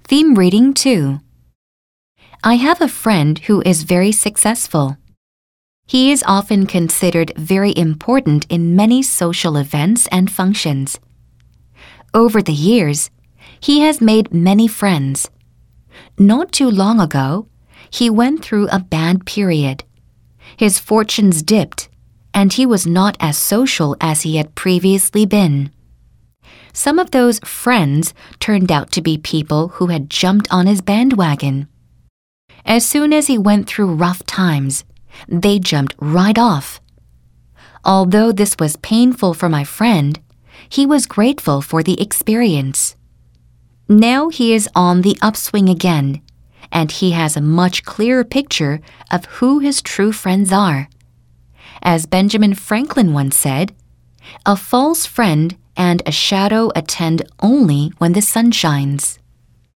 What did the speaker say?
Theme reading 2. I have a friend who is very successful. He is often considered very important in many social events and functions. Over the years, he has made many friends. Not too long ago, he went through a bad period. His fortunes dipped, and he was not as social as he had previously been. Some of those friends turned out to be people who had jumped on his bandwagon. As soon as he went through rough times, they jumped right off. Although this was painful for my friend, he was grateful for the experience. Now he is on the upswing again, and he has a much clearer picture of who his true friends are. As Benjamin Franklin once said, "A false friend and a shadow attend only when the sun shines."